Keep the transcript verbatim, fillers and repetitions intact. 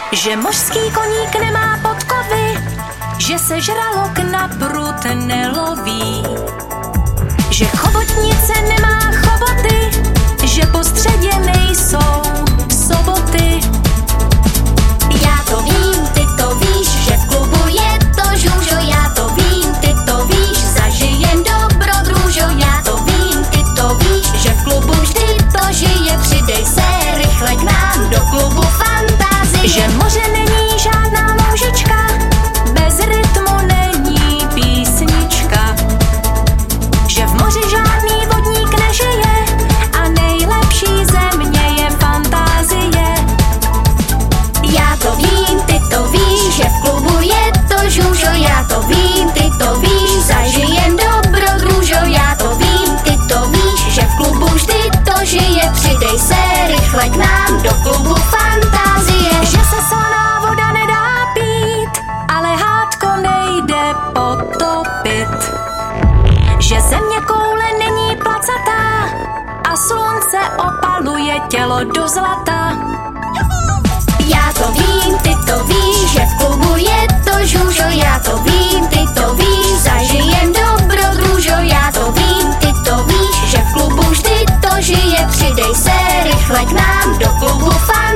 Že mořský koník nemá podkovy, že se žralok na prut neloví, že chobotnice nemá choboty, že po středě nejsou soboty. Já to vím, ty to víš, že v klubu je to žužo. Já to vím, ty to víš, zažijem dobro, družo. Já to vím, ty to víš, že v klubu vždy to žije. Přidej se rychle k nám do klubu fantazie. Že moře není žádná lůžička, bez rytmu není písnička. Že v moři žádný vodník nežije a nejlepší země je fantazie. Já to vím, ty to víš, že v klubu je to žužo. Já to vím, ty to víš, zažijem dobro, družo. Já to vím, ty to víš, že v klubu vždy to žije. Přidej se rychle k nám do klubu fantazie. Že se slaná voda nedá pít, ale hádko nejde potopit. Že země koule není placatá a slunce opaluje tělo do zlata. Já to vím, ty to víš, že v klubu je to žužo. Já to vím, ty to víš, zažijem dobro, družo. Já to vím, ty to víš, že v klubu vždy to žije. Přidej se rychle k nám do klubu fantazie.